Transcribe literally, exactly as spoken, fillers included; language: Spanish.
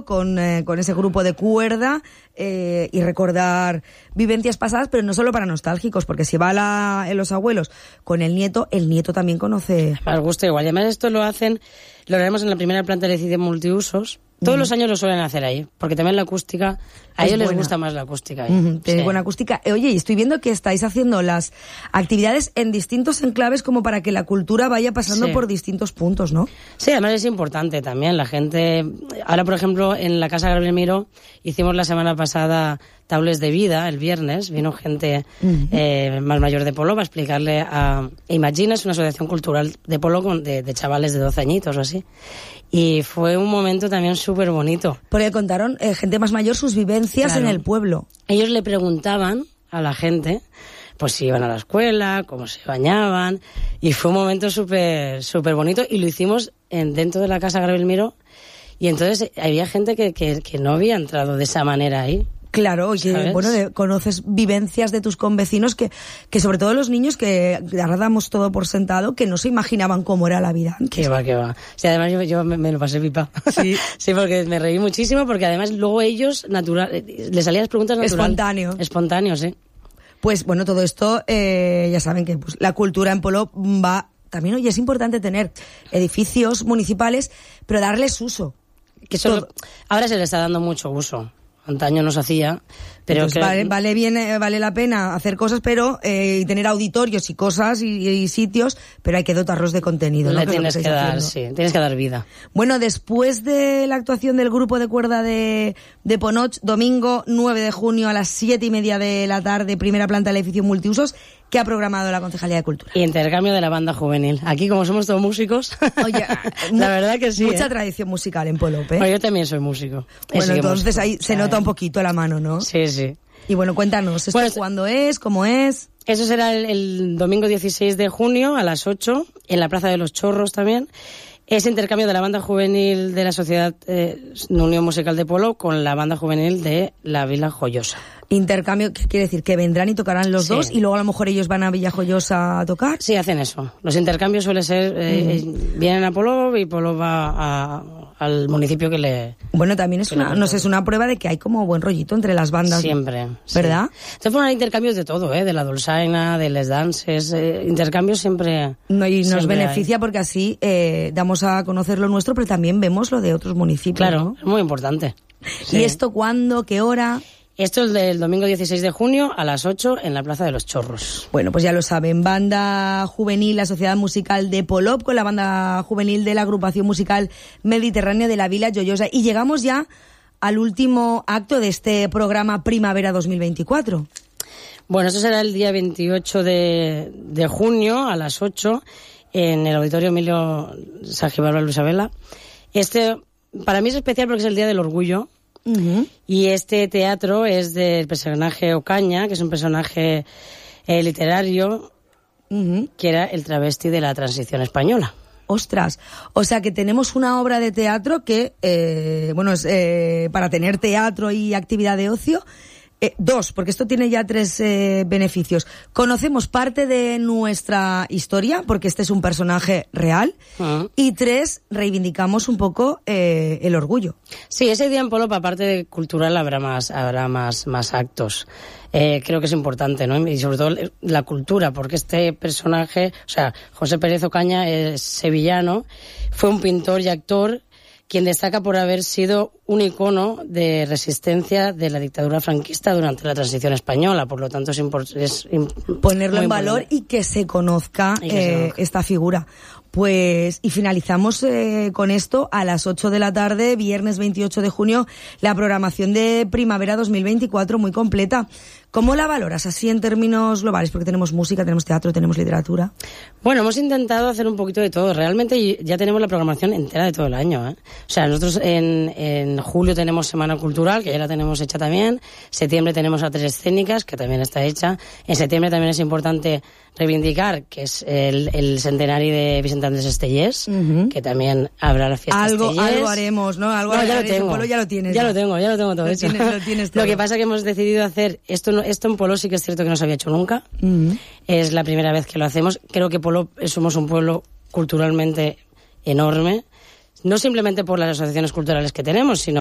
con, eh, con ese grupo de cuerda eh, y recordar vivencias pasadas, pero no solo para nostálgicos, porque si va la, en los abuelos con el nieto, el nieto también conoce... Más gusto igual. Y además esto lo hacen, lo haremos en la primera planta del edificio multiusos. Todos mm. los años lo suelen hacer ahí, porque también la acústica, a es ellos buena. Les gusta más la acústica ahí. Mm, tenéis sí. buena acústica. Oye, y estoy viendo que estáis haciendo las actividades en distintos enclaves como para que la cultura vaya pasando sí. por distintos puntos, ¿no? Sí, además es importante también. La gente, ahora por ejemplo, en la Casa Gabriel Miró hicimos la semana pasada Taules de Vida, el viernes, vino gente uh-huh. eh, más mayor de Polop a explicarle a Imagina, es una asociación cultural de Polop con, de, de chavales de doce añitos o así. Y fue un momento también súper bonito. Porque contaron eh, gente más mayor sus vivencias claro. en el pueblo. Ellos le preguntaban a la gente pues si iban a la escuela, cómo se bañaban, y fue un momento súper súper bonito, y lo hicimos en, dentro de la Casa Gabriel Miró, y entonces había gente que, que, que no había entrado de esa manera ahí. Claro, y que, bueno, de, conoces vivencias de tus convecinos que, que sobre todo los niños que ahora damos todo por sentado, que no se imaginaban cómo era la vida antes. Que va, que va. Sí, además yo, yo me, me lo pasé pipa. Sí. Sí, porque me reí muchísimo, porque además luego ellos, natural, les salían las preguntas naturales. Espontáneo. Espontáneo, sí. Pues bueno, todo esto, eh, ya saben que pues, la cultura en Polop va también, oye, es importante tener edificios municipales, pero darles uso. Que solo, todo. Ahora se les está dando mucho uso. Antaño no se hacía, pero Entonces, que... vale, vale bien, eh, vale la pena hacer cosas, pero eh, y tener auditorios y cosas y, y sitios, pero hay que dotarlos de contenido. Le ¿no? tienes que, que dar, sí, tienes que dar vida. Bueno, después de la actuación del grupo de cuerda de, de Ponoch, domingo nueve de junio a las siete y media de la tarde, primera planta del edificio multiusos, que ha programado la Concejalía de Cultura. Y intercambio de la banda juvenil. Aquí, como somos todos músicos, oye, la verdad que sí. Mucha ¿eh? tradición musical en Polop, ¿eh? Bueno, yo también soy músico. Bueno, entonces músico. Ahí o sea, se nota un poquito la mano, ¿no? Sí, sí. Y bueno, cuéntanos, ¿esto bueno, cuándo es? ¿Cómo es? Eso será el, el domingo dieciséis de junio a las ocho, en la Plaza de los Chorros también. Es intercambio de la banda juvenil de la Sociedad eh, Unión Musical de Polop con la banda juvenil de la Vila Joyosa. Intercambio, ¿qué quiere decir? ¿Que vendrán y tocarán los sí. dos y luego a lo mejor ellos van a Villajoyosa a tocar? Sí, hacen eso. Los intercambios suelen ser, eh, mm. vienen a Polop y Polop va a, al municipio que le... Bueno, también es una, no sé, es una prueba de que hay como buen rollito entre las bandas. Siempre. ¿Verdad? Sí. Entonces fueron intercambios de todo, ¿eh? De la dolçaina, de les danses, eh, intercambios siempre... No, y nos siempre beneficia hay. Porque así eh, damos a conocer lo nuestro, pero también vemos lo de otros municipios. Claro, ¿no? es muy importante. Sí. ¿Y esto cuándo? ¿Qué hora? Esto es del domingo dieciséis de junio a las ocho en la Plaza de los Chorros. Bueno, pues ya lo saben, banda juvenil, la Sociedad Musical de Polop, con la banda juvenil de la agrupación musical mediterránea de la Vila Joyosa. Y llegamos ya al último acto de este programa Primavera dos mil veinticuatro. Bueno, eso será el día veintiocho de, de junio a las ocho en el Auditorio Emilio Sagibarba Luisabela. Este, para mí es especial porque es el Día del Orgullo. Uh-huh. Y este teatro es del personaje Ocaña, que es un personaje eh, literario, uh-huh. que era el travesti de la transición española. Ostras, o sea que tenemos una obra de teatro que, eh, bueno, es eh, para tener teatro y actividad de ocio. Eh, dos, porque esto tiene ya tres eh, beneficios. Conocemos parte de nuestra historia, porque este es un personaje real. Uh-huh. Y tres, reivindicamos un poco eh, el orgullo. Sí, ese día en Polop, aparte de cultural, habrá más, habrá más, más actos. Eh, creo que es importante, ¿no? Y sobre todo la cultura, porque este personaje, o sea, José Pérez Ocaña es sevillano, fue un pintor y actor quien destaca por haber sido un icono de resistencia de la dictadura franquista durante la transición española. Por lo tanto, es, import- es imp- ponerlo en valor y que se conozca, que eh, se conozca esta figura. Pues, y finalizamos eh, con esto a las ocho de la tarde, viernes veintiocho de junio, la programación de Primavera dos mil veinticuatro, muy completa. ¿Cómo la valoras así en términos globales? Porque tenemos música, tenemos teatro, tenemos literatura. Bueno, hemos intentado hacer un poquito de todo. Realmente ya tenemos la programación entera de todo el año, ¿eh? O sea, nosotros en, en julio tenemos Semana Cultural, que ya la tenemos hecha también. Septiembre tenemos a Tres Escénicas, que también está hecha. En septiembre también es importante reivindicar, que es el, el centenario de Vicente Andrés Estellés, uh-huh. que también habrá la fiesta algo, Estellés. Algo haremos, ¿no? Algo no, ya lo haremos. tengo. Ya lo tienes. Ya, ya lo tengo, ya lo tengo todo lo hecho. Tienes, lo, tienes todo. Lo que pasa es que hemos decidido hacer, esto, no, esto en Polop sí que es cierto que no se había hecho nunca. Uh-huh. Es la primera vez que lo hacemos. Creo que Polop somos un pueblo culturalmente enorme, no simplemente por las asociaciones culturales que tenemos, sino